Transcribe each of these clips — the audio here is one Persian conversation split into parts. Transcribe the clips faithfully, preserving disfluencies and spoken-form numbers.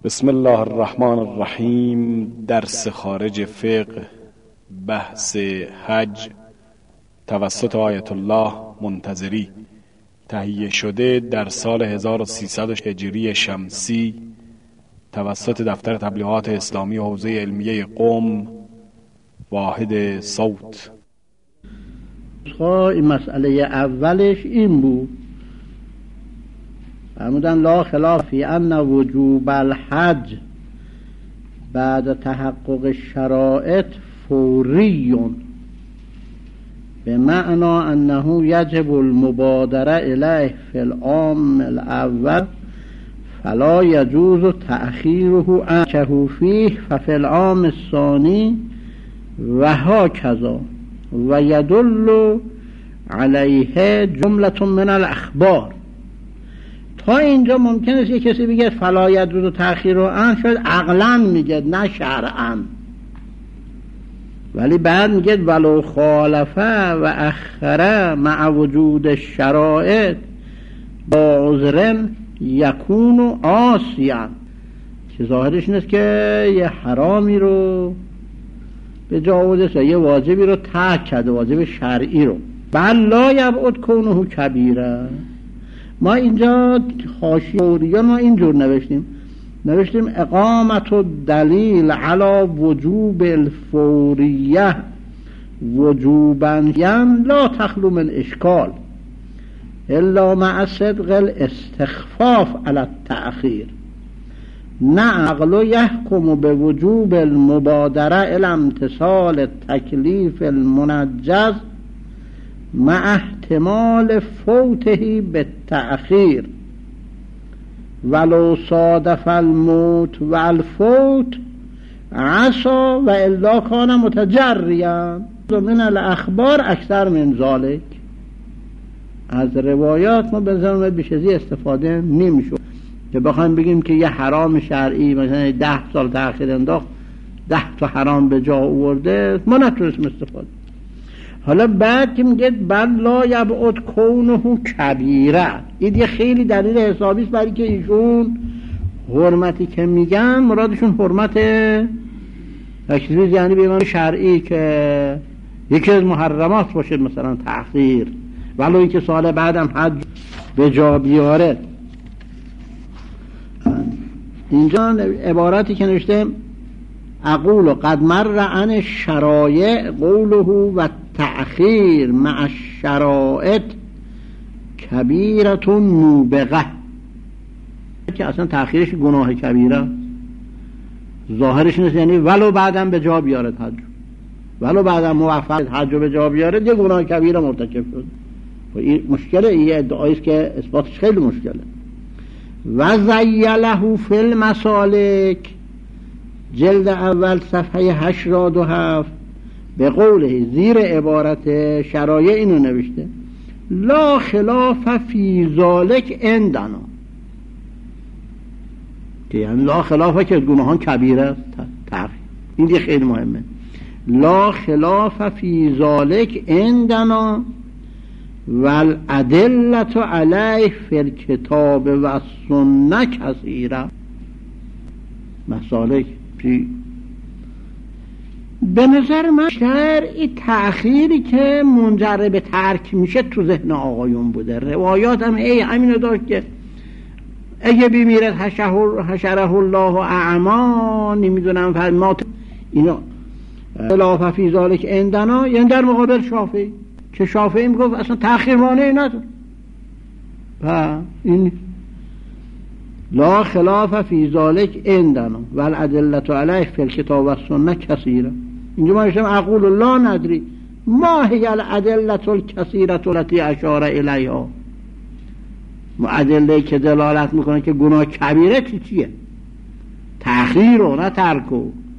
بسم الله الرحمن الرحیم. درس خارج فقه، بحث حج توسط آیت الله منتظری، تهیه شده در سال هزار و سیصد هجری شمسی توسط دفتر تبلیغات اسلامی حوزه علمیه قم، واحد صوت. این مسئله اولش این بود، فرمودن لا خلاف فی ان وجوب الحج بعد تحقق الشرائط فوری به معنی انه یجب المبادره الیه فی العام الاول فلا یجوز تأخیره عنه فیه ففی العام الثانی و هکذا و یدل علیه جمله من الاخبار. تا اینجا ممکن است یک کسی بگه فلا یجوز تأخیر عنه، شاید عقلا میگه نه شرعا، ولی بعد میگه ولو خالفه و اخره مع وجود الشرائط با عذر یکون عاصیا، که ظاهرش نیست که یه حرامی رو به جا آورده، یه واجبی رو ترک کرده، واجب شرعی رو. بل لا یبعد کونه کبیره. ما اینجا حاشیه ما اینجور نوشتیم نوشتیم اقامت الدلیل علی وجوب الفوریه وجوبا ین لا تخلو من اشکال الا مع صدق الاستخفاف علی التأخیر، نه عقل یحکم به وجوب المبادره الی امتثال التکلیف المنجز مع احتمال فوته بالتأخیر ولو صادف الموت و الفوت عصا و الا کان متجریا من الاخبار اکثر من ذالک. از روایات ما به زمان بیش از این استفاده نمیشه که بخوایم بگیم که یه حرام شرعی مثلا ده سال تأخیر انداخت، ده تا حرام به جا آورده، ما نتونستیم استفاده. حالا بعد که میگه بل لا یبعد کونه کبیره، این یه خیلی دلیل حسابی است برای که ایشون حرمتی که میگن مرادشون حرمت تشریع، یعنی به معنی شرعی که یکی از محرمات باشه، مثلا تأخیر، ولو اینکه سال بعدم حج به جا بیاره. اینجا عبارتی که نوشته اقول قد مر عن الشرایع قوله و تأخیر مع الشرائط کبیرة موبقه، که اصلا تأخیرش گناه کبیره، ظاهرش نیست، یعنی ولو بعدم به جا بیارد حج، ولو بعدم موفق حج به جا بیارد یه گناه کبیره مرتکب شد. این مشکله، این ادعاییست که اثباتش خیلی مشکله. و زیله فی المسالک جلد اول صفحه هشتاد و هفت به قوله، زیر عبارت شرایع اینو نوشته لا خلاف فی ذالک عندنا، که یعنی لا خلاف که گناهان کبیره است. این دیگه خیلی مهمه. لا خلاف فی ذالک عندنا والادلة علیه فی الکتاب و السنه کثیره. مسالک چی؟ به نظر من شرعی تأخیری که منجر به ترک میشه تو ذهن آقایون بوده. روایات هم ای همینو داشت که اگه بیمیرد حشره الله اعما، نمیدونم فرمات اینا خلاف فی ذالک عندنا، یعنی در مقابل شافعی، که شافعی میگفت اصلا تأخیر مانعی نداره. و این لا خلاف فی ذالک عندنا والادلة علیه فی الکتاب و السنه کثیره. اینجا ما نوشتم اقول لا ندری ما هی الادلة الکثیره التي اشار الیها، ادله که دلالت میکنه که گناه کبیره چی چیه، تأخیر و نه ترکو.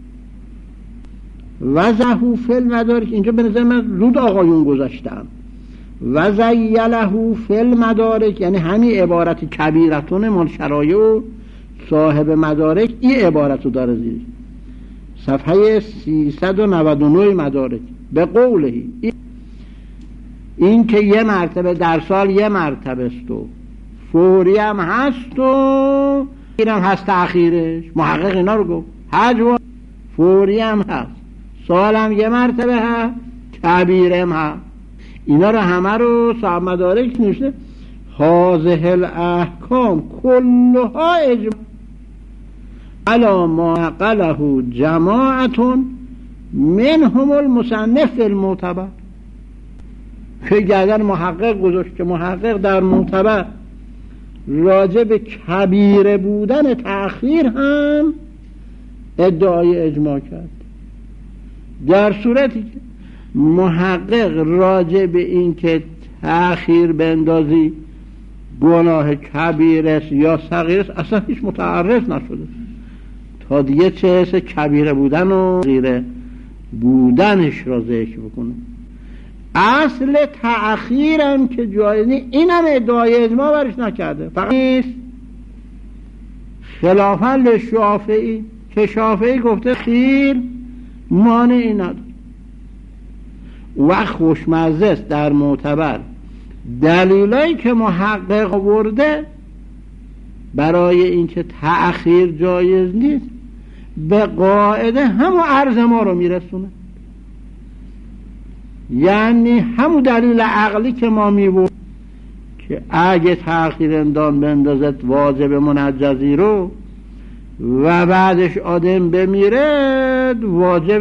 و زهو فی المدارک، اینجا به نظر من زود آقایون گذاشتم. و زیله فی المدارک، یعنی همین عبارت کبیرتون مال شرایع و صاحب مدارک این عبارت رو داره زیرش، صفحه سیصد و نود و نه مدارک به قولهی، این که یه مرتبه در سال یه مرتبه است و فوری هم هست و اینم هست تأخیرش، محقق اینا رو گفت. حج و فوری هم هست، سالم یه مرتبه هست، کبیره هم هست. اینا رو همه رو صاحب مدارک نوشته هذه الاحکام کلها اجماع علی ما قاله جماعت منهم المصنف المعتبر. که اگر محقق گذاشت که محقق در معتبر راجع به کبیره بودن تأخیر هم ادعای اجماع کرد، در صورتی که محقق راجع به این که تأخیر بندازی گناه کبیره یا صغیره اصلا هیچ متعرض نشده تا دیگه چه حس کبیره بودن و صغیره بودنش را ذکر بکنه. اصل تأخیرم که جایز نیست، اینم ادعای اجماع برش نکرده، فقط نیست خلافا لشافعی که شافعی گفته خیر مانعی نداره و خوشمزه است در معتبر دلیلایی که محقق آورده برای اینکه تأخیر جایز نیست به قاعده همون عرض ما رو میرسونه، یعنی همون دلیل عقلی که ما میبود که اگه تأخیر اندام بندازد واجب منجزی رو و بعدش آدم بمیره واجب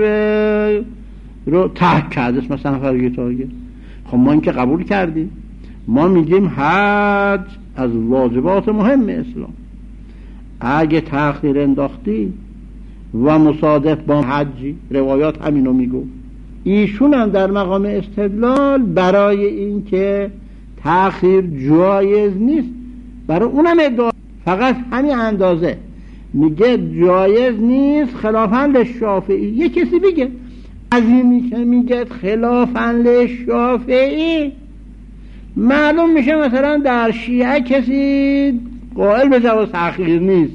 رو ترک کرده مثلا فرقی تاگه. خب ما این که قبول کردیم، ما میگیم حج از واجبات مهم اسلام، اگه تأخیر انداختی و مصادف با حجی، روایات همینو میگو. ایشون هم در مقام استدلال برای این که تأخیر جایز نیست برای اونم ادعا فقط همین اندازه میگه جایز نیست خلافاً للشافعی. یه کسی بگه از اینی که میگه خلافاً للشافعی معلوم میشه مثلا در شیعه کسی قائل به جواز تأخیر نیست،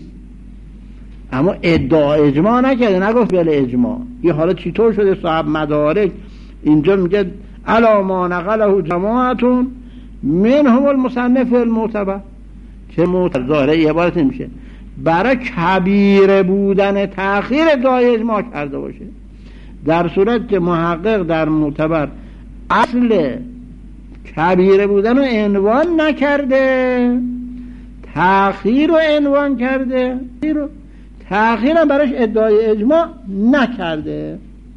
اما ادعا اجماع نکرده، نگفت بله اجماع. یه حالا چطور شده صاحب مدارک اینجا میگه علی ما نقله جماعتون منهم المصنف المعتبر که معتبر ظاهره عبارت نمیشه برای کبیره بودن تأخیر ادعای اجماع کرده باشه، در صورت که محقق در معتبر اصل کبیره بودن رو عنوان نکرده، تأخیر رو عنوان کرده، تأخیر هم براش ادعای اجماع نکرده.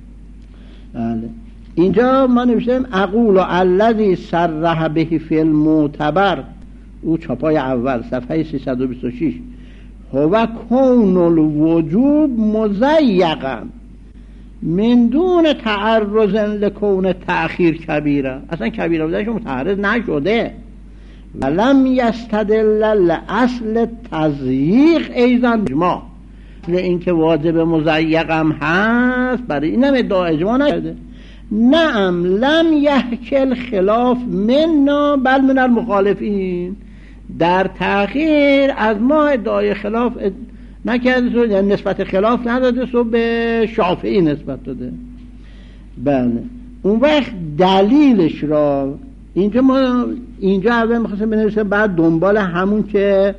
بله. اینجا ما نوشتیم اقول الذی صرح به فی المعتبر، او چاپای اول صفحه سیصد و بیست و شش، هو کون الوجوب مضیقا من دون تعرض لکون تأخیر کبیره، اصلا کبیره بودنش متعرض نشده. ولم یستدل لاصل تضییق ایضا اجماع، این که واجب مضیقم هست برای اینم ادعا اجماع نکرده. نعم لم یحکل خلاف منا بل من المخالفین، در تأخیر از ما ادعای خلاف نکرده، یعنی نسبت خلاف نداده، سو به شافعی نسبت داده. بله. اون وقت دلیلش را اینجا ما اینجا اول میخواستم بنویسیم، بعد دنبال همون که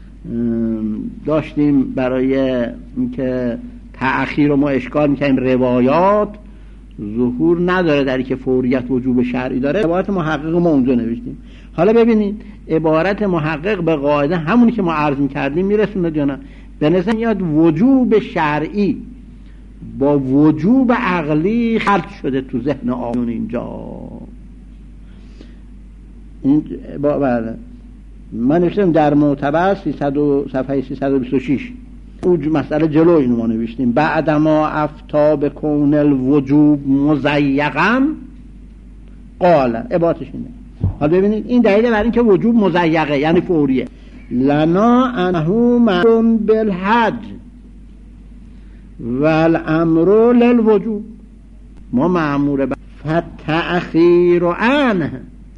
داشتیم برای اینکه تأخیر رو ما اشکال میکنیم روایات ظهور نداره در که فوریت وجوب شرعی داره، عبارت محقق ما اونجا نوشتیم. حالا ببینید عبارت محقق به قاعده همونی که ما عرض میکردیم میرسونه یا نه. به نظر میاد وجوب شرعی با وجوب عقلی خلط شده تو ذهن آقایون اینجا. این با بله من نوشتم در معتبر صفحه سیصد و بیست و شش اوج مسئله جلو اینو ما نوشتیم بعد ما افتا به کون الوجوب مضیقا قال، عبارتش اینه. حالا ببینید این دلیل برای این که وجوب مضیقه یعنی فوریه. لنا انهو مأمور بالحج والامر للوجوب، ما مأمور به فتأخیر عنه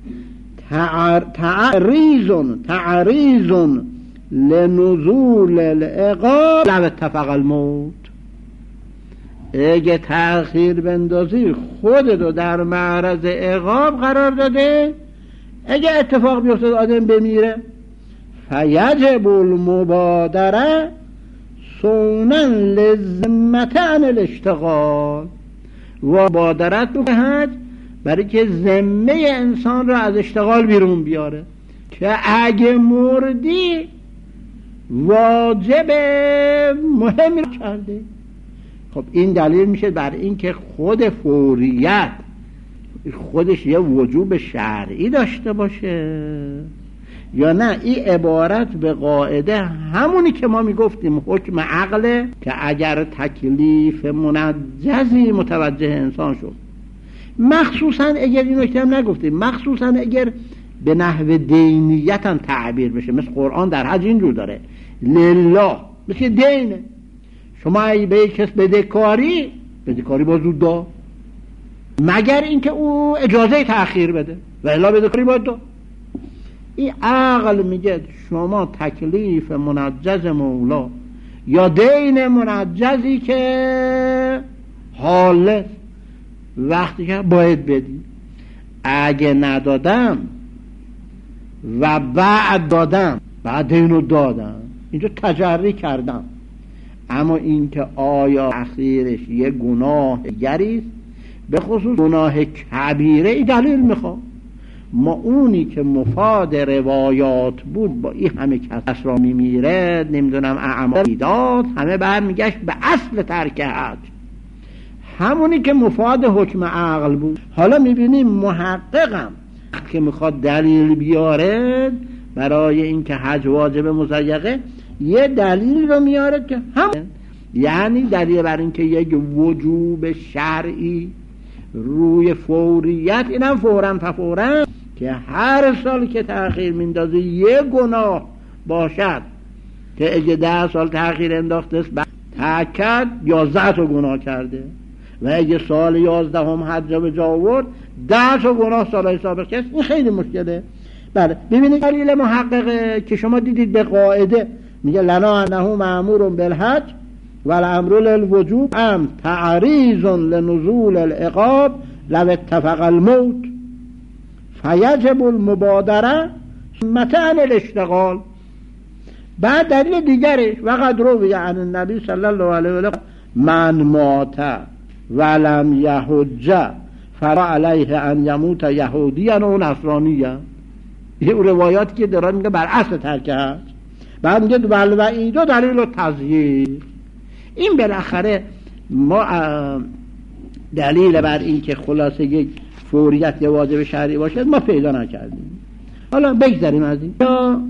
تعریض تعریض لنزول العقاب لو اتفق الموت. اگه تأخیر بندازی خودتو در معرض عقاب قرار داده، اگه اتفاق بیفتاد آدم بمیره فیجب المبادره سونا للذمة عن الاشتغال. و مبادرت به حج برای که ذمه انسان را از اشتغال بیرون بیاره که اگه مردی واجب مهمی کرده. خب این دلیل میشه بر این که خود فوریت خودش یه وجوب شرعی داشته باشه یا نه این عبارت به قاعده همونی که ما میگفتیم حکم عقله که اگر تکلیف منجزی متوجه انسان شد، مخصوصا اگر این نکته هم نگفتیم، مخصوصا اگر به نحو دینیت هم تعبیر بشه، مثل قرآن در حج اینجور داره لله، مثل دینه. شما ای به یک کس بدهکاری بدهکاری با زود دا، مگر اینکه او اجازه تأخیر بده و الا بدهکاری باید دا. این عقل میگه شما تکلیف منجز مولا یا دین منجزی که حاله وقتی که باید بدی، اگه ندادم و بعد دادم بعد دینو دادم اینجا تجری کردم، اما اینکه آیا اخیرش یه گناه گریست، به خصوص گناه کبیره، ای دلیل میخواد. ما اونی که مفاد روایات بود با این همه کس را میمیره نمیدونم اعمال بیداد همه برمیگشت به اصل ترک حج، همونی که مفاد حکم عقل بود. حالا میبینیم محققم که میخواد دلیل بیاره برای اینکه حج واجب مضیقه، یه دلیل رو میاره که هم یعنی دلیل بر اینکه یک وجوب شرعی روی فوریت، اینم فوراً فوراً که هر سال که تأخیر میندازه یه گناه باشد که اگه ده سال تأخیر انداخته است تأکد یازده تا گناه کرده و اگه سال یازدهم حج به جا آورد ده تا گناه سالهای سابق است. این خیلی مشکله. بله ببینید دلیل محققه که شما دیدید به قاعده میگه لنا انه مأمور بالحج والامر للوجوب ام تعریض لنزول العقاب لو اتفق الموت فیجب المبادره متى عن الاشتغال. بعد دلیل دیگرش وقد روی عن النبی صلی الله علیه و آله من مات ولم یحج فرا علیه ان یموت یهودیا و نصرانیا. این روایاتی که دارن میگه بر اصل ترک حج. بعد میگه ول وعید و دلیل و تضییق. این بالاخره ما دلیل بر این که خلاصه یک فوریت یا واجب شرعی باشد ما پیدا نکردیم. حالا بگذاریم از این.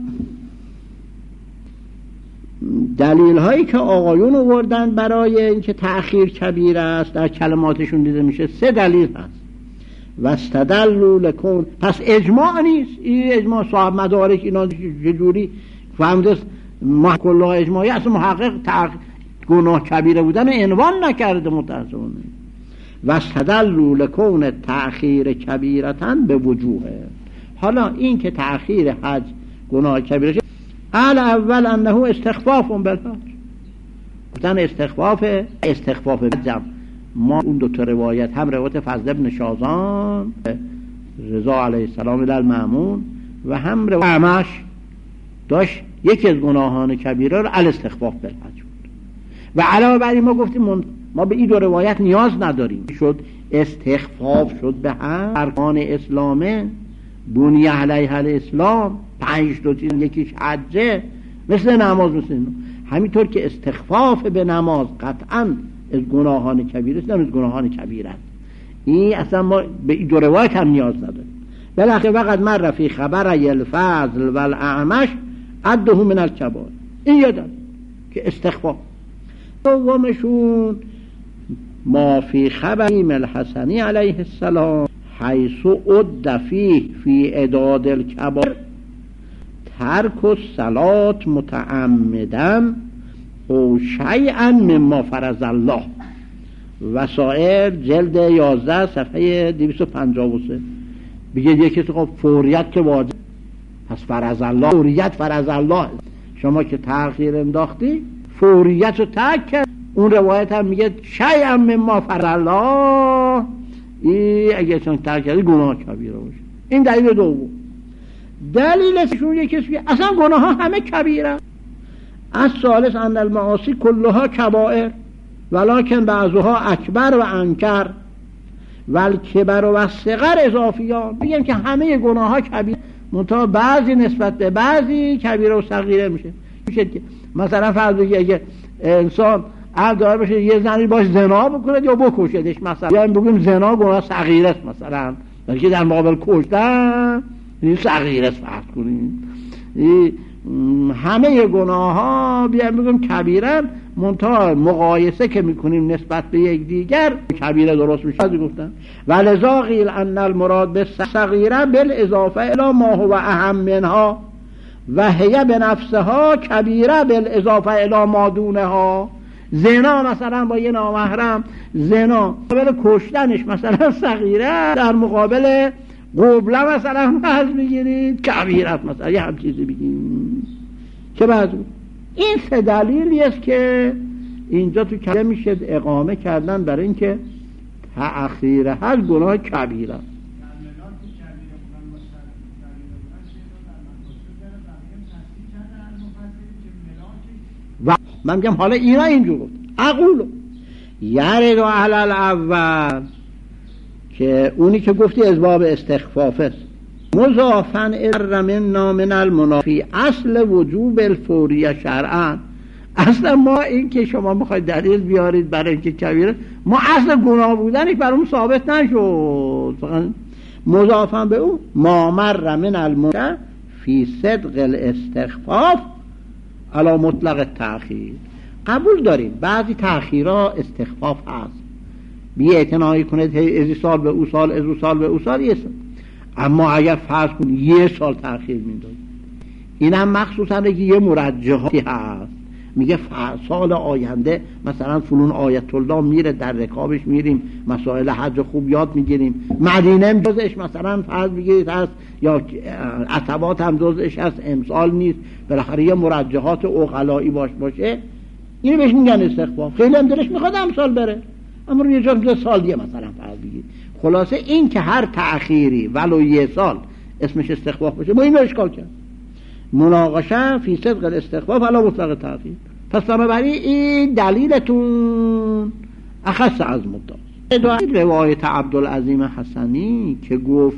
دلیل هایی که آقایون آوردن برای اینکه تأخیر کبیر است در کلماتشون دیده میشه سه دلیل هست. واستدلوا لکن، پس اجماع نیست، این اجماع صاحب مدارک اینا جوری فهمده ما کلا اجماعی اصلا محقق تأخیر گناه کبیره بودن عنوان نکرده متاسفانه. واستدلوا لکون تأخیر کبیرتن به وجوهه. حالا این که تأخیر حج گناه کبیره شد، اول انه استخفاف بالحج، گفتن استخفاف استخفاف جمع. ما اون دو تا روایت هم روایت فضل ابن شازان رضا علیه السلام در مأمون و هم روایت اعمش داشت یکی از گناهان کبیره رو الاستخفاف بالحج بود. و علاوه بر این ما گفتیم ما به این دو روایت نیاز نداریم، شد استخفاف شد به هم ارکان اسلامه بنی علیه الاسلام، پنج تا چیز یکیش حجه مثل نماز مثل اینو. همینطور که استخفاف به نماز قطعا از گناهان کبیره است، از گناهان کبیره است. این اصلا ما به این دو روایت هم نیاز نداریم. بالاخره وقت مر فی خبر الفضل و الاعمش عده من الکبائر. این یادم که استخفاف. دومشون ما فی خبریم الحسنی علیه السلام حیث عد فیه فی اعداد الکبائر ترک الصلاة متعمدا او شیئا مما فرض الله. وسائل جلد یازده صفحه دویست و پنجاه و سه. بگه یکی که فوریت که واجب، پس فرض الله، فوریت فرض الله. شما که تأخیر انداختی فوریت رو ترک کرد. اون روایت هم میگه شیئا مما فرض الله، این اگه چون ترک کردی گناه کبیره باشه. این دلیل دوم. دلیلشون یکی که اصلا گناه ها همه کبیره. از ثالث ان المعاصی کلها کبائر ولکن بعضها اکبر و انکر والکبر و صغر اضافیان. میگن که همه گناه ها کبیره، منتها بعضی نسبت به بعضی کبیره و صغیره میشه. میشه که مثلا فرض بگیرید اگه انسان عقل دار باشه یه زنی باش زنا بکنه یا بکشدش، مثلا یعنی بگیم زنا گناه صغیره است مثلا، ولی در مقابل کشتن این صغیره است فرض کنیم. همه گناه ها بیایم بگیم کبیره، منتها مقایسه که میکنیم نسبت به یک دیگر کبیره درست میشه. از گفتن ولذا قیل ان المراد به صغیره بالاضافه الی ما هو اهم منها و هی بنفسها کبیره بالاضافه الی ما دونها. زنا مثلا با یه نامحرم، زنا مقابل کشتنش مثلا صغیره، در مقابل قبله مثلا فرض بگیرید کبیره مثلا، یه هم چیزی بگیم چه بعض. این سه دلیلی است که اینجا تو کلمه میشه اقامه کردن برای اینکه تأخیر هر گناه کبیره. و من میگم حالا اینا اینجور گفت اقولو یرد و علل اول که اونی که گفتی اسباب استخفاف است، مضافن ارمنا من المنافی اصل وجوب الفوریه شرعا. اصلا ما این که شما میخواید دلیل بیارید برای اینکه کبیره، ما اصل گناه بودنش برامون ثابت نشد، فقط مضافن به اون ما مر من المنافی فی صدق الاستخفاف علی مطلق تأخیر. قبول داریم بعضی تأخیرها استخفاف هست، بی اعتنایی کنید از سال به او سال، از او سال به او سال یه سال، اما اگر فرض کنید یه سال تأخیر میداد، این هم مخصوصا که یه مرجحاتی هست، میگه سال آینده مثلا فلون آیت الله میره در رکابش میریم مسائل حج خوب یاد میگیریم، مدینه جزش مثلا فرض بگیرید هست یا عتبات هم جزش هست، امسال نیست، بالاخره یه مرجحات عقلایی باش باشه، اینو بهش میگن استخفاف. خیلی هم دلش میخواد امسال بره، اما روی جا سال یه مثلا فرض بگیرید. خلاصه این که هر تأخیری ولو یه سال اسمش استخفاف باشه، ما اینو اشکال کرد. مناقشه فی صدق الاستخفاف علی مطلق تأخیر. پس بنابراین این دلیلتون اخص از مدعا. روایت عبدالعظیم حسنی که گفت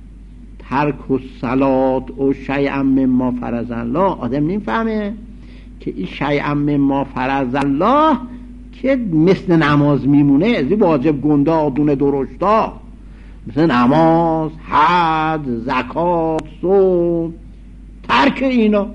ترک الصلات و شیئا مما فرض الله، آدم نمیفهمه که این شیئا مما فرض الله که مثل نماز میمونه، از این واجب گنده آدون درشتا، مثل نماز، حج، زکات، صوم، ترک اینا.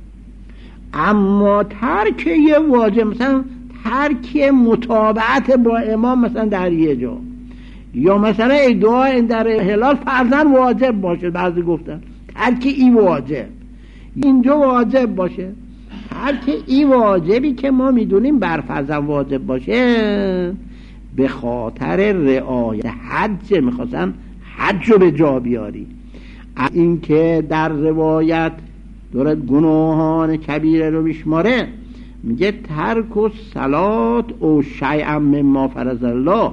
اما ترک یه واجب، مثلا ترک متابعت با امام مثلا در یه جا، یا مثلا ای دعا در هلال فرضاً واجب باشه، بعضی گفتن ترک ای واجب اینجا واجب باشه، ترک ای واجبی که ما میدونیم بر فرضاً واجب باشه به خاطر رعایت حج، میخواستن حج رو به جا بیاری. این که در روایت دارد گناهان کبیره رو میشماره، میگه ترک و صلات او شیئا مما فرض الله،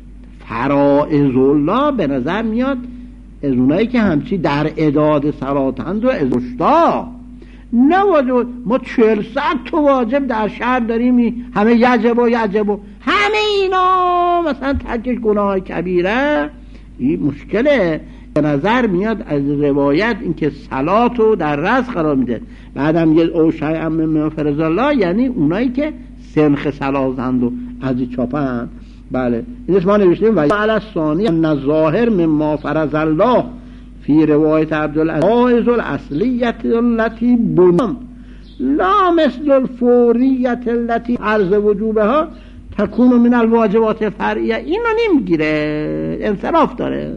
فرائض الله به نظر میاد از اونایی که همچی در اعداد صلاتند و از اشتا نه واجب. ما چهل صد تو واجب در شهر داریم، همه یجب و یجب و همه اینا مثلا ترکش گناه کبیره، این مشکله. به نظر میاد از روایت اینکه صلاتو در رأس قرار میده، بعدم یه او شیئا مما فرض الله، یعنی اونایی که سنخ صلاتند و از چاپن. بله این اسم ما نوشتیم و علی الثانی ان ظاهر مما فرض الله فی روایت عبدالعزیز الاصلیت التي بنم لا مثل الفوریت التي عرض وجوبها تکون من الواجبات فرعیه. اینو نمیگیره، انصراف داره.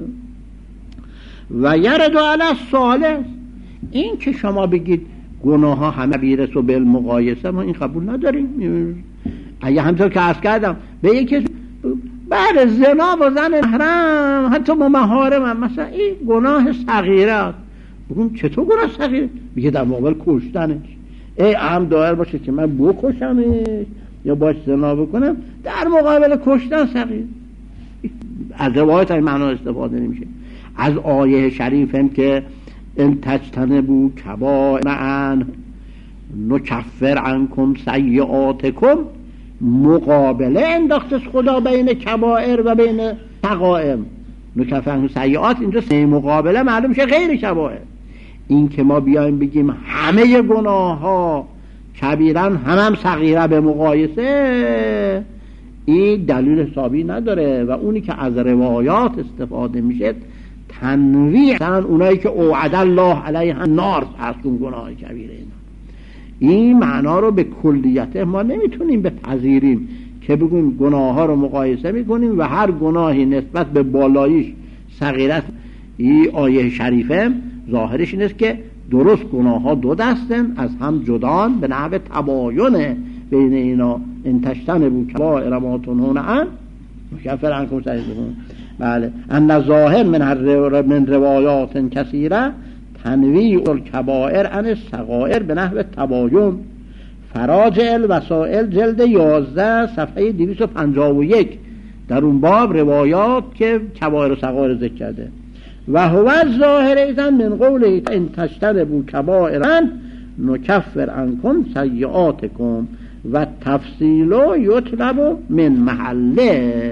و یرد علی الثالث، این که شما بگید گناه ها همه بیرس و بالمقایسه، ما این قبول نداریم. اگه همطور که عرض کردم به یکی بعد زنا با زن محرم حتی با محارم مثلا این گناه صغیره است، بگم چطور گناه صغیره؟ میگه در مقابل کشتنش، ای هم دایر باشه که من بکشمش یا باش زنا بکنم، در مقابل کشتن صغیر. از روایت این معنا استفاده نمیشه. از آیه شریف هم که ان تجتنبوا کبائر عنه نکفر عنکم سیئاتکم، مقابله انداخته خدا بین کبائر و بین صغائر. نکفر عنکم سیئات اینجا سه مقابله معلوم شه غیر کبائر. این که ما بیایم بگیم همه گناه ها کبیرن هم هم صغیره به مقایسه، این دلیل حسابی نداره. و اونی که از روایات استفاده میشه تنویع، مثلا اونایی که اوعد الله علیه النار هست اون گناه کبیره، اینا این معنا رو به کلیت ما نمیتونیم بپذیریم که بگیم گناه ها رو مقایسه میکنیم و هر گناهی نسبت به بالاییش صغیرت. این آیه شریفه ظاهرش این است که درست گناه ها دو دستن، از هم جدان به نحو تباین بین اینا. ان تجتنبوا کبائر ما تنهون عنه نکفر عنکم سیئاتکم. بله ان ظاهر من من روایات کثیره تنویع الکبائر عن الصغائر به نحو تباین. فراجع الوسائل جلد یازده صفحه دویست و پنجاه و یک، در اون باب روایات که کبائر و صغائر ذکر کرده. و هو الظاهر ایضا من قوله ان تجتنبوا کبائر نکفر عنکم سیئاتکم و تفصیل یطلب من محله.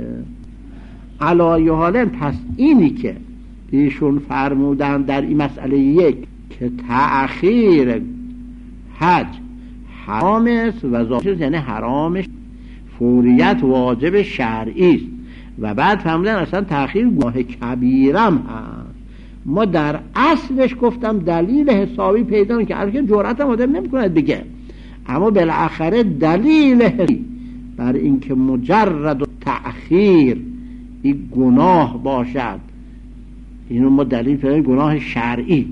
علی حال پس اینی که ایشون فرمودن در این مسئله یک که تأخیر حج حرام است و ظاهر یعنی حرامش فوریت واجب شرعی است، و بعد فرمودن اصلا تأخیر گناه کبیرم هست. ما در اصلش گفتم دلیل حسابی پیدا که البته جرأت هم آدم نمی‌کند بگه، اما بالاخره دلیل حسابی بر اینکه مجرد و تأخیر این گناه باشد، اینو ما دلیل پیدا گناه شرعی.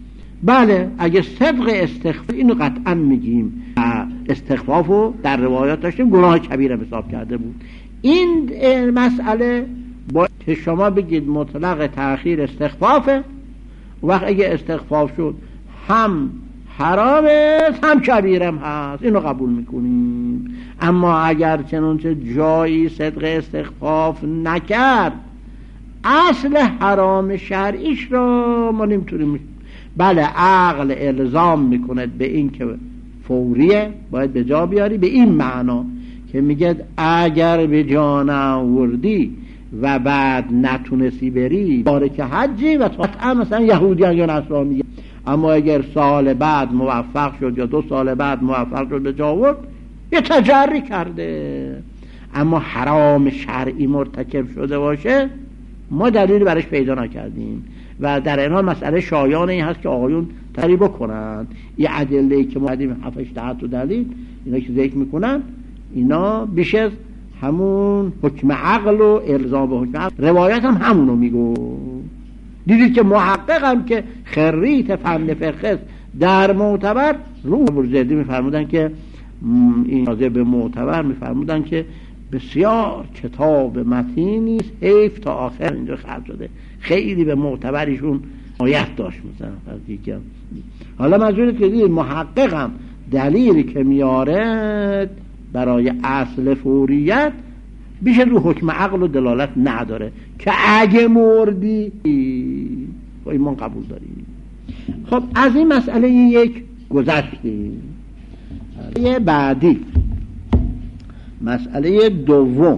بله اگه صدق استخفاف اینو قطعا میگیم، استخفافو در روایات داشتیم گناه کبیره حساب کرده بود. این مسئله با که شما بگید مطلق تأخیر استخفافه، وقت اگه استخفاف شد هم حرامه هم کبیرم هست، اینو قبول میکنیم. اما اگر چنانچه جایی صدق استخفاف نکرد اصل حرام شرعیش رو ما نمیتونیم. بله عقل الزام میکند به این که فوریه باید به جا بیاری، به این معنا که میگه اگر به جا نآوردی و بعد نتونستی بری بارک حجی و قطعا مثلا یهودیان یا نصرانی، اما اگر سال بعد موفق شد یا دو سال بعد موفق شد به جا آورد یه تجری کرده. اما حرام شرعی مرتکب شده باشه ما دلیلی برش پیدا نکردیم و در این حال مسئله شایان این هست که آقایون تری بکنن. یه ادله که ما دیدیم هفت ده تا دلیل اینا که ذکر میکنن اینا بیش از همون حکم عقل و الزام به حکم عقل، روایت هم همونو میگو. دیدید که محقق هم که خریت فن فقه در معتبر رو برزردی میفرمودن که این ناظر به معتبر میفرمودن که بسیار کتاب متینی است، حیف تا آخر اینجا خرج شده. خیلی به معتبرشون آیت داشت مثلا. حالا منظورت که دید محقق هم دلیلی که میاره برای اصل فوریت بیش رو حکم عقل و دلالت نداره که اگه مردی با ایمان قبول داریم. خب از این مسئله یک گذشتیم. مسئله بعدی، مسئله دوم،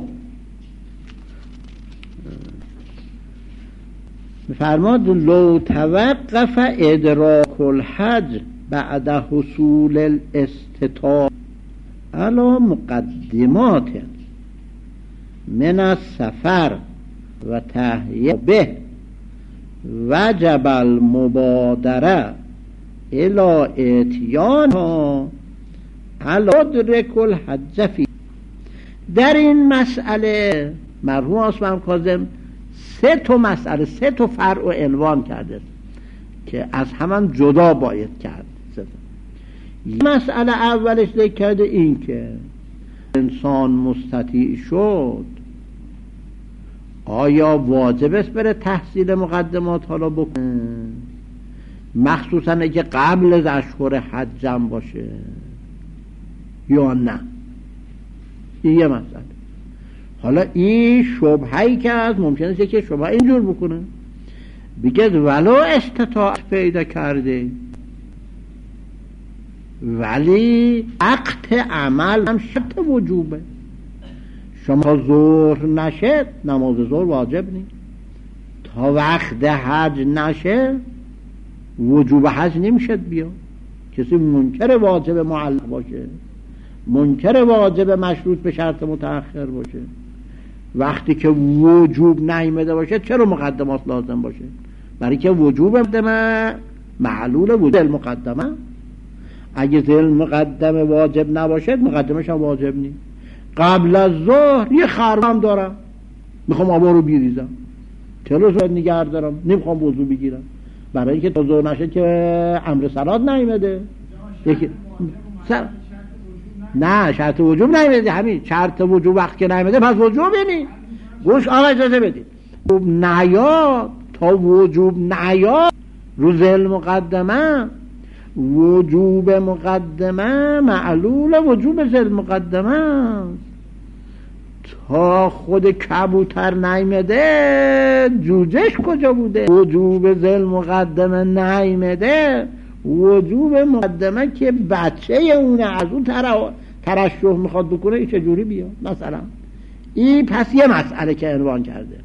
فرماد لو توقف ادراک الحج بعد حصول الاستطاعة على مقدمات من السفر و تهیه به وجب المبادره الى اتیانها على ادرک الحج فی. در این مسئله مرحوم عثمان کاظم سه تا مسئله، سه تا فرع و عنوان کرده که از همان جدا باید کرد. مسئله اولش ذکر کرده این که انسان مستطیع شد آیا واجب است بره تحصیل مقدمات حالا بکنه، مخصوصا اگه قبل از اشهر حجم باشه یا نه. این یه مسئله. حالا این شبهه‌ای که از ممکنه که شبهه اینجور بکنه بگه ولو استطاعت پیدا کرده ولی وقت عمل هم شرط وجوبه. شما ظهر نشه نماز ظهر واجب نیست، تا وقت حج نشه وجوب حج نمیشد بیا. کسی منکر واجب معلق باشه، منکر واجب مشروط به شرط متأخر باشه، وقتی که وجوب نیامده باشه چرا مقدمات لازم باشه؟ برای که وجوب مقدمه معلول وجوب المقدمه. اگه ذل مقدمه واجب نباشه مقدمش هم واجب نیست. قبل از ظهر یه خرم دارم میخوام آبا رو بیریزم، چلو ساعت نگه دارم نمیخوام وضو بگیرم، برای اینکه تا ظهر نشه که امر صلات نیامده. یکی سر... نه شرط وجوب نیامده، همین شرط وجوب وقت که نیامده پس وجوب نی. گوش آقا اجازه بدید، وجوب نیاد تا وجوب نیاد رو ذل مقدمه، وجوب مقدمه معلول وجوب ذل مقدمه. تا خود کبوتر نیامده جوجهش کجا بوده؟ وجوب ذل مقدمه نیامده، وجوب مقدمه که بچه اونه از اون ترشح میخواد بکنه این چجوری بیا؟ مثلا این پس یه مسئله که عنوان کرده.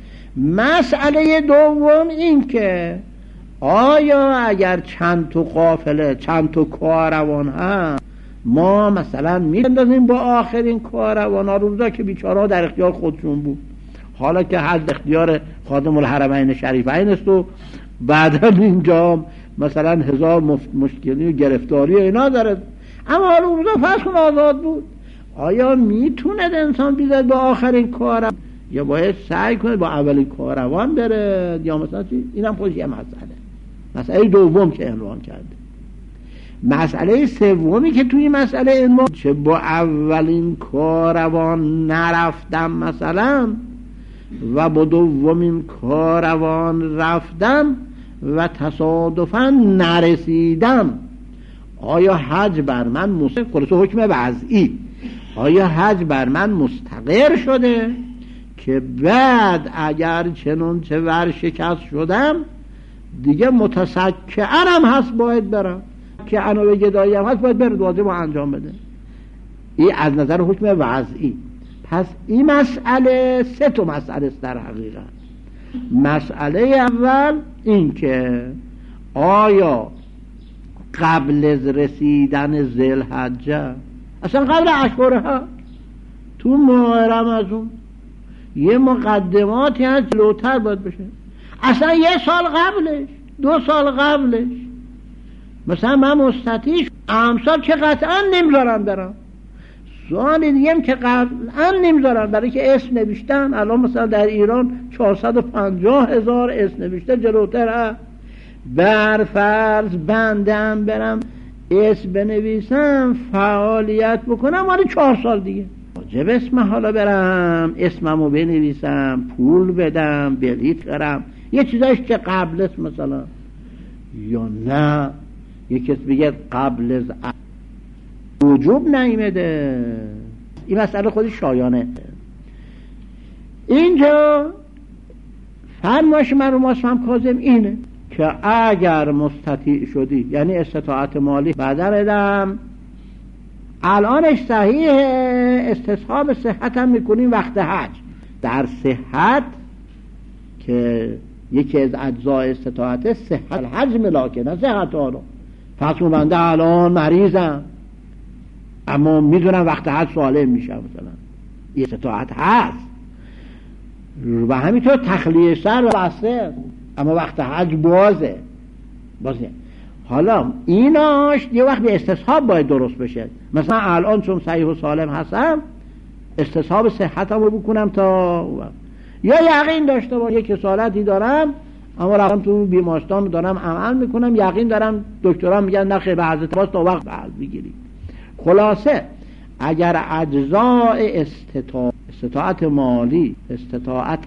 مسئله دوم این که آیا اگر چند تا قافله چند تا کاروان هست ما مثلا میندازیم با آخرین کاروان ها، روزا که بیچاره ها در اختیار خودشون بود، حالا که حد اختیار خادم الحرمین شریفین است و بعدا اینجا مثلا هزار مشکلی و گرفتاری و اینا داره، اما حالا روزا فرض کن آزاد بود، آیا میتونه انسان بیزد با آخرین کاروان یا باید سعی کنه با اولین کاروان بره یا مثلا چی؟ اینم خودش یه مسئله. مسئله دوم که عنوان کرده. مسئله سومی که توی مسئله عنوان چه با اولین کاروان نرفتم مثلا و با دومین کاروان رفتم و تصادفاً نرسیدم، آیا حج بر من مستقر خلاص حکم وضعی، آیا حج بر من مستقر شده که بعد اگر چنانچه ورشکست شدم دیگه متسکعرم هست باید برم که انا به گدایی هم هست باید برد واجب انجام بده. این از نظر حکم وضعی. پس این مسئله سه تا مسئله است در حقیقت. مسئله اول این که آیا قبل از رسیدن ذوالحجه، اصلا قبل اشهرها تو ماه رمضان یه مقدماتی هست جلوتر باید بشه، اصلا یه سال قبلش دو سال قبلش. مثلا من مستطیع امسال که قطعا نمیذارم برم، سوال دیگه هم که قطعا نمیذارم برای که اسم نوشتن. الان مثلا در ایران چهارصد و پنجاه هزار اسم نوشته جلوتر هست. بر فرض بندم برم اسم بنویسم فعالیت بکنم مال چهار سال دیگه واجب اسم حالا برم اسممو بنویسم پول بدم بلیط برم یه چیزایش که قبل است مثلا، یا نه یکی بگه قبل از وجوب نیامده. این مسئله خودش شایانه. اینجا فرمایش مرحوم اسمم کاظم اینه که اگر مستطیع شدی، یعنی استطاعت مالی بدردم الانش صحیح، استصحاب صحت هم میکنیم وقت حج. در صحت که یکی از اجزای استطاعت صحت الحج ملاکه، نه صحت آنو. فرض بنده الان مریضم اما میدونم وقت حج سالم میشم مثلا، این استطاعت هست. و همینطور تخلیه سر و بسته اما وقت حج بازه بازه. حالا ایناش یه وقت به استصحاب باید درست بشه. مثلا الان چون صحیح و سالم هستم استصحاب صحتم رو بکنم تا یا یقین داشته باید یک کسالتی دارم اما رفتم تو بیمارستان دارم عمل میکنم، یقین دارم دکتران میگن نخیر به حضرت باز تا وقت بعد بگیرید. خلاصه اگر اجزای استطاعت استطاعت مالی، استطاعت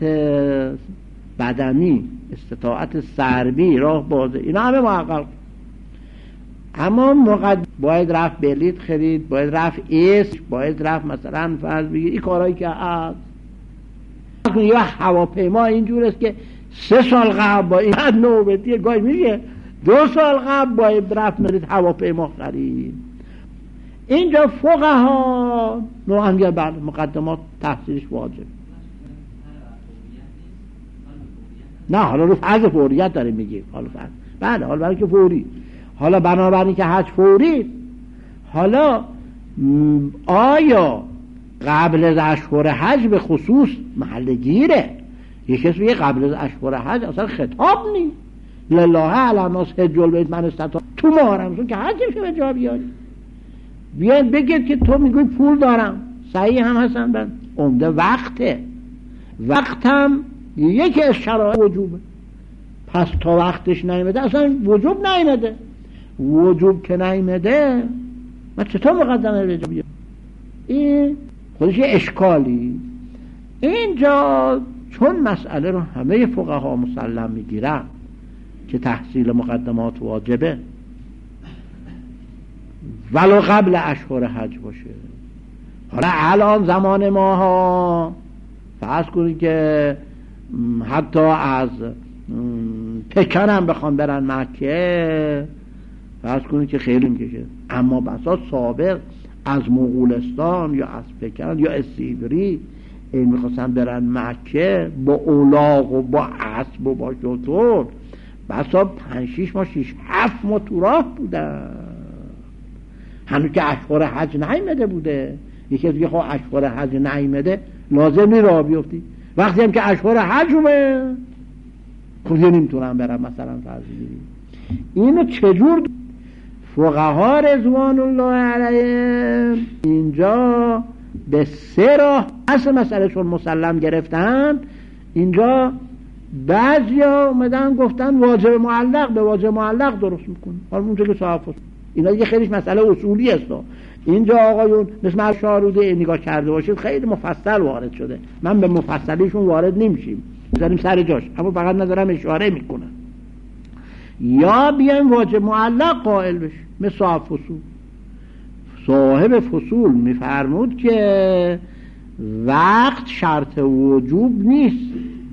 بدنی، استطاعت سربی، راه بازه، اینا همه محقق، اما مقدم باید رفت بلیط خرید، باید رفت اسم، باید رفت مثلا فرض بگیر این کارهایی که هست. یه هواپیما اینجور است که سه سال قبل با این نوبتیه، گاهی میگه دو سال قبل باید رفت مرید هواپیما خرید. اینجا فقها نوعنگر بعد مقدمات تحصیلش واجب. نه حالا رو فرض فوریت داره میگه، حالا فرض بله حالا برای که فوری، حالا بنابراین که حج فوری، حالا آیا قبل از اشهر حج به خصوص محل گیره؟ یک کسی میگه قبل از اشهر حج اصلا خطاب نیست، لله علی الناس حج البیت من استطاع، تو ماه رمضان که حج میشه به جا بیاری. بیاین بگید که تو میگوی پول دارم، صحیح هم هستن، بند عمده وقته، وقتم یکی از شرایط وجوبه، پس تا وقتش نیامده اصلا وجوب نیامده، وجوب که نیامده من چطور مقدمه به جا بیارم؟ این خودش یه اشکالی. اینجا چون مسئله رو همه فقها مسلم میگیرن که تحصیل مقدمات واجبه ولو قبل اشهر حج باشه. حالا الان زمان ما ها فرض کنید که حتی از پکن هم بخوان برن مکه، فرض کنید که خیلی میکشه، اما بسا سابق از مغولستان یا از پکن یا از سیبری این میخواستن برن مکه با اولاغ و با اسب و با شتر، بسا پنج شیش ماه شیش هفت ماه تو راه بودن، هنوز که اشهر حج نیامده بوده. یکی از دیگه خب اشهر حج نیامده لازم نی راه بیفتی، وقتی هم که اشهر حج اومده خب یه نمیتونم برم مثلا فرض بگیریم. اینو چجور فقها رضوان الله علیهم اینجا به سه راه اصل مسئله چون مسلم گرفتن، اینجا بعضیا اومدن گفتن واجب معلق به واجب معلق درست میکنه. حالا اونجا که صحابه اینا دیگه خیلیش مسئله اصولی است. اینجا آقایون مثل شاروده نگاه کرده باشید خیلی مفصل وارد شده، من به مفصلیشون وارد نمیشیم، بذاریم سر جاش، اما فقط ندارم اشاره میکنم. یا بیایم واجب معلق قائل بشیم مثل صاحب فصول. صاحب فصول میفرمود که وقت شرط وجوب نیست،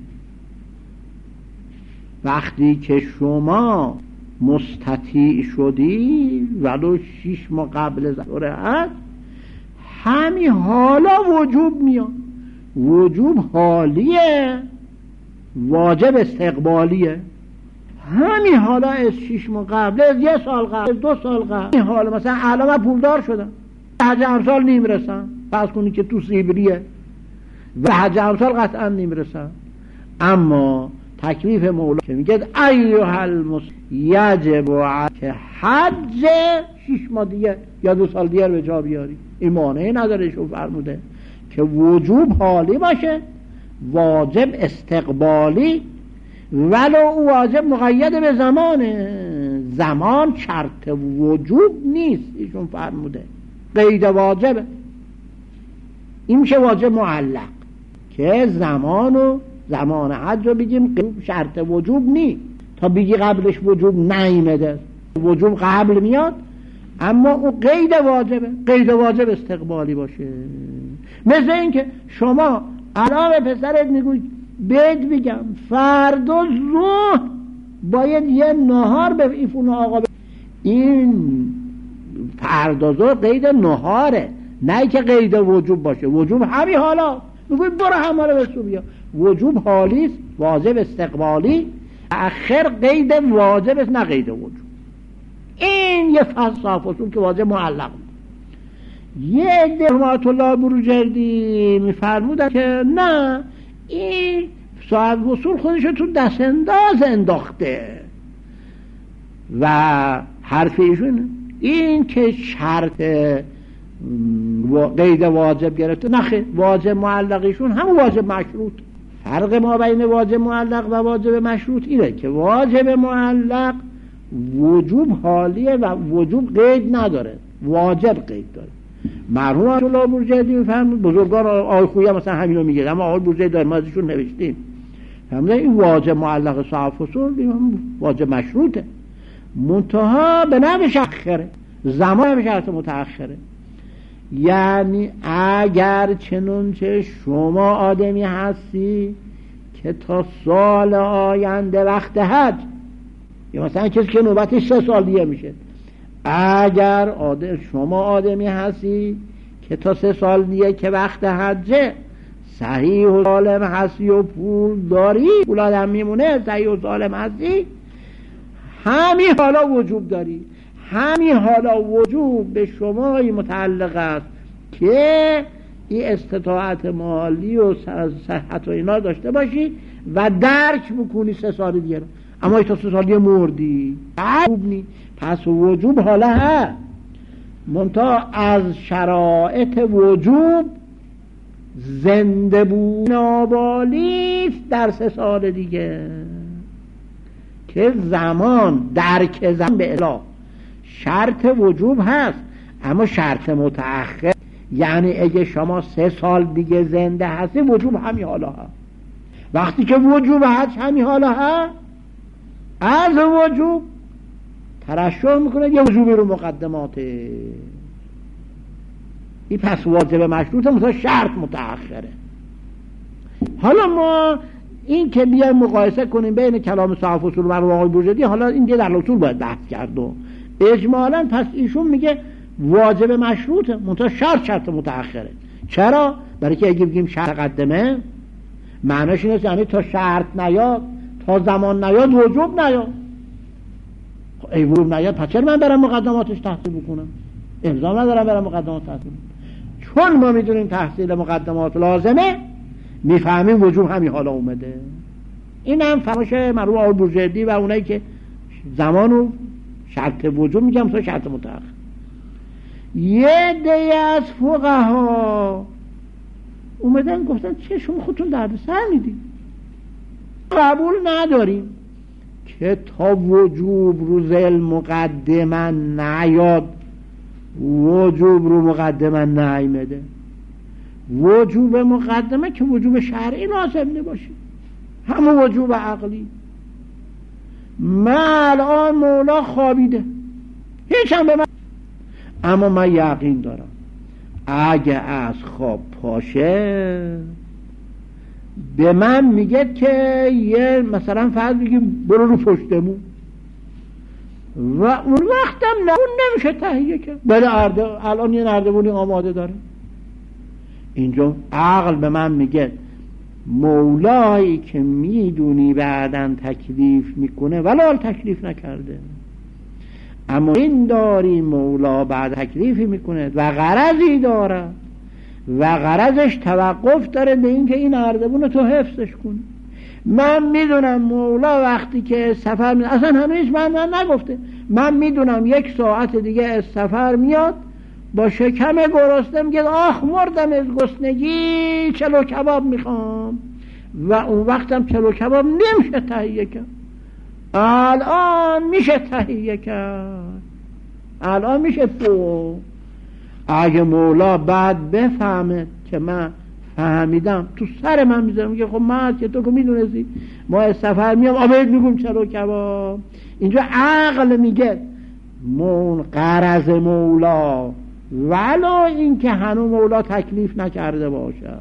وقتی که شما مستطیع شدی ولو شیش ماه قبل ظهر حج همین حالا وجوب میاد. وجوب حالیه، واجب استقبالیه. همین حالا از شیش ماه قبل، از یه سال قبل، از دو سال قبل، این حالا مثلا الان من پولدار شدم، حج امسال نیم رسم، فرض کنی که تو سیبریه و حج امسال قطعا نیم رسم، اما تکلیف مولا که میگه ایها المسلم یجب که حج شیش ماه دیگه یا دو سال دیگه به جا بیاری، این مانعی نداره. شو فرموده که وجوب حالی باشه، واجب استقبالی، ولو او واجب مقید به زمانه، زمان شرط وجوب نیست. ایشون فرموده قید واجبه، این میشه واجب معلق که زمانو زمان حج رو بگیم شرط وجوب نیست، تا بگی قبلش وجوب نیامده، وجوب قبل میاد اما او قید واجبه، قید واجب استقبالی باشه. مثل این که شما الان به پسرت میگوی بید بگم فردا ظهر باید یه نهار به ایفون آقا ب... این فردا ظهر قید نهاره، نه که قید وجوب باشه. وجوب همین حالا میگوی برو همه رو بسو بیا، وجوب حالیست، واجب استقبالی، اخر قید واجب است نه قید وجوب. این یه فلسفه که واجب معلق. یه عده رحمت الله بروجردی میفرمودن که نه، این صاحب وصول خودشو تو دست انداز انداخته و حرف ایشون این که شرط قید واجب گرفته، نه واجب معلقیشون هم واجب مشروط. فرق ما بین واجب معلق و واجب مشروط اینه که واجب معلق وجوب حالیه و وجوب قید نداره، واجب قید داره. مرحوم الله بروجردی میفهمید، بزرگان آقای خویی مثلا همین رو میگه، اما آقای بروجردی داره ما ازشون نوشتیم، فهمیدن این واجب معلق صاحب فصول واجب مشروطه، منتها به نوع متأخره، زمان به شرط متأخره. یعنی اگر چنانچه شما آدمی هستی که تا سال آینده وقت حج، یا مثلا کسی که نوبتش سه سال دیگه میشه، اگر آدم شما آدمی هستی که تا سه سال دیگه که وقت حجه صحیح و سالم هستی و پول داری، پول آدم میمونه، صحیح و سالم هستی، همین حالا وجوب داری. همین حالا وجوب به شمایی متعلق است که این استطاعت مالی و صحت و اینا داشته باشی و درک بکنی سه سال دیگه رو. اما ای تا سه سال دیگه مردی وجوب نی. پس وجوب حالا هست، منتها از شرایط وجوب زنده بود نابالیست در سه سال دیگه، که زمان درک زمان به اله شرط وجوب هست، اما شرط متأخر، یعنی اگه شما سه سال دیگه زنده هستی وجوب همین حالا هست. وقتی که وجوب هست همین حالا هست، از وجوب ترشح میکنه یه وجوبی رو مقدماته. این پس واجب مشروطه، مثلا شرط متأخره. حالا ما این که بیایم مقایسه کنیم بین کلام صاحب اصول و آقای بورژردی، حالا این دیگه در اصول باید بحث کرد و اجمالا پس ایشون میگه واجب مشروطه، منتها شرط شرط متأخره. چرا؟ برای که اگه بگیم شرط قدمه معناش اینه یعنی تا شرط نیاد، تا زمان نیاد وجوب نیاد. ای وجوب نیاد پس چرا من برم مقدماتش تحصیل بکنم؟ الزام ندارم برم مقدمات تحصیل بکنم. چون ما میدونیم تحصیل مقدمات لازمه، میفهمیم وجوب همین حالا اومده. این هم فرمایش مرحوم آقای بورژردی و اونایی که زمانو شرط وجوب میگم تا شرط متأخر. یه عده از فقها اومدن گفتن چه شما خودتون درد سر میدید، قبول نداریم که تا وجوب رو ذل مقدمه نیاد وجوب رو مقدمه نیمده. وجوب مقدمه که وجوب شرعی لازم نباشه، همون وجوب عقلی. من الان مولا خوابیده، هیچ هم به من، اما من یقین دارم اگه از خواب پاشه به من میگه که یه مثلا فرض بگیم برو رو پشتمون، و اون وقتم نه اون نمیشه تهیه کرد. بله ارده الان یه نردبونی آماده داره. اینجا عقل به من میگه مولایی که میدونی بعدن تکلیف میکنه ولال تکلیف نکرده، اما این داری مولا بعد تکلیفی میکنه و غرضی داره و غرضش توقف داره به این که این نردبون تو حفظش کنی. من میدونم مولا وقتی که سفر میاد، اصلا هنوز من, من نگفته، من میدونم یک ساعت دیگه از سفر میاد با شکم گرسنه میگه آخ مردم از گرسنگی چلو کباب میخوام، و اون وقتم چلو کباب نمیشه تهیه کرد. الان میشه تهیه کرد، الان میشه تو. اگه مولا بعد بفهمه که من فهمیدم تو سر من میذارم میگه خب من که تو که میدونستی ما از سفر میام آبید میگم چلو کباب. اینجا عقل میگه مون غرض مولا ولو این که هنوز مولا تکلیف نکرده باشه.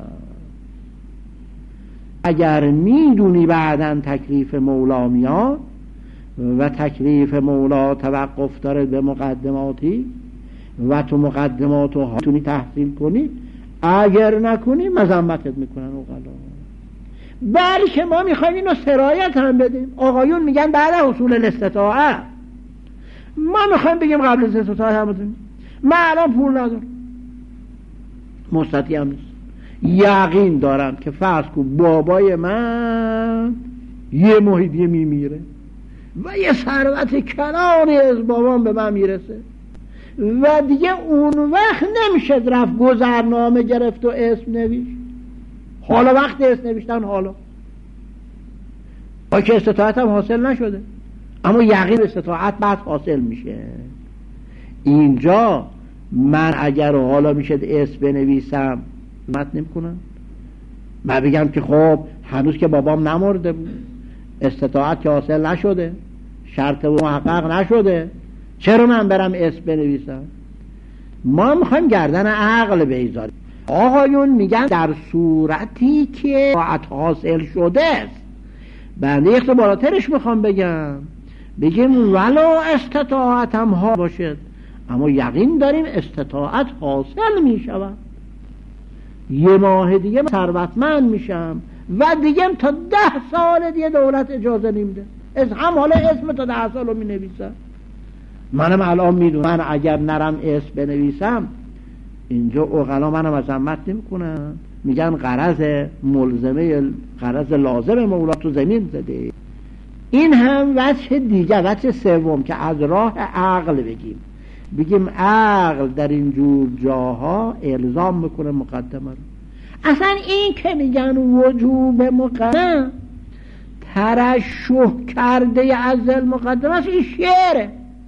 اگر میدونی بعدن تکلیف مولا میاد و تکلیف مولا توقف داره به مقدماتی و تو مقدماتو هاتونی تحصیل کنی، اگر نکنی مذمتت میکنن اوغلا. بلکه ما میخوایم اینو سرایت هم بدیم. آقایون میگن بعد حصول الاستطاعه، ما میخوایم بگیم قبل از استطاعه هم بدیم. من الان پول ندارم، مستطیع هم نیست، یقین دارم که فرض کن بابای من یه ماه دیگه میمیره و یه ثروت کلانی از بابام به من میرسه و دیگه اون وقت نمیشه رفت گذرنامه گرفت و اسم نوشت. حالا وقت اسم نوشتن، حالا با که استطاعت هم حاصل نشده، اما یقین استطاعت بعد حاصل میشه. اینجا من اگر حالا میشه اسم بنویسم مت نمیکنم، من بگم که خب هنوز که بابام نمرده بود، استطاعت که حاصل نشده، شرط محقق نشده، چرا من برم اسم بنویسم؟ ما میخوایم گردن عقل بیزاریم. آقایون میگن در صورتی که طاعت حاصل شده است. بنده اختباراترش میخوام بگم، بگیم ولو استطاعتم ها باشد، اما یقین داریم استطاعت حاصل میشود، یه ماه دیگه ثروتمند میشم و دیگه تا ده سال دیگه دولت اجازه نمیده، از هم حالا اسم تا ده سال رو می نویسم. منم الان میدونم من اگر نرم اسم بنویسم اینجا اقلا منم مذمت نمی کنن، میگن غرض ملزمه غرض لازم مولا تو زمین زده. این هم وجه دیگه، وجه سوم که از راه عقل بگیم، بگیم عقل در این جور جاها الزام میکنه مقدمه رو. اصلا این که میگن وجوب مقدمه ترشح کرده از المقدمه است، این شعره.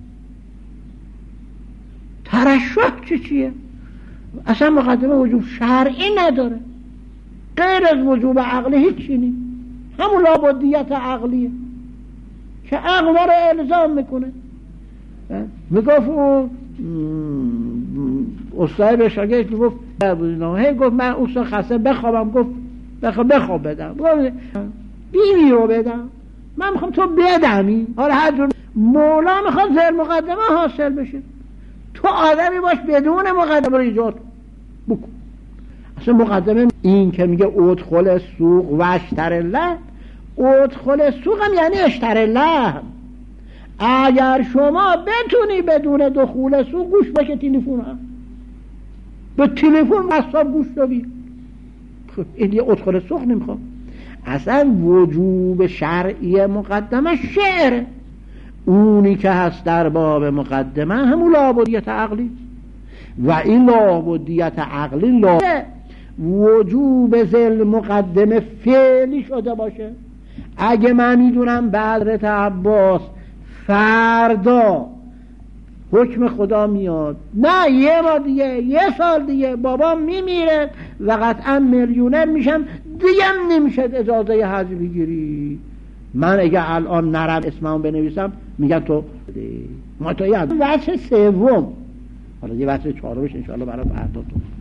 ترشح چه چیه؟ اصلا مقدمه وجوب شرعی نداره، غیر از وجوب عقلی هیچی نیست، همون لابدیت عقلیه که عقل رو الزام میکنه. میگفت او استاد به شاگردش میگفت هی گفت من استاد خسته بخوابم، گفت بخواب بخواب بدم، بیمی رو بدم، من میخوام تو بدمی. حالا هر جور مولا میخواد زیر مقدمه حاصل بشه، تو آدمی باش بدون مقدمه رو ایجاد بکن. اصلا مقدمه این که میگه ادخل سوق و اشتر الله، ادخل سوق هم یعنی اشتر الله. اگر شما بتونی بدون دخول سوق گوش باشه تلفن هم به تلفن مصاب گوش داری، این یه ادخل سوق نمیخوام. اصلا وجوب شرعی مقدمه شعر، اونی که هست در باب مقدمه همون لابدیت عقلی و این لابدیت عقلی لا وجوب ذل مقدمه فعلی شده باشه. اگه من میدونم حضرت عباس فردا حکم خدا میاد، نه یه ما دیگه یه سال دیگه بابام میمیره و قطعا میلیونر میشم، دیگه نمیشه اجازه حج بگیری، من اگه الان نرم اسمم بنویسم میگن تو ما تو یاد. وجه سوم، حالا یه وجه چهارمش انشاءالله برای فردا تو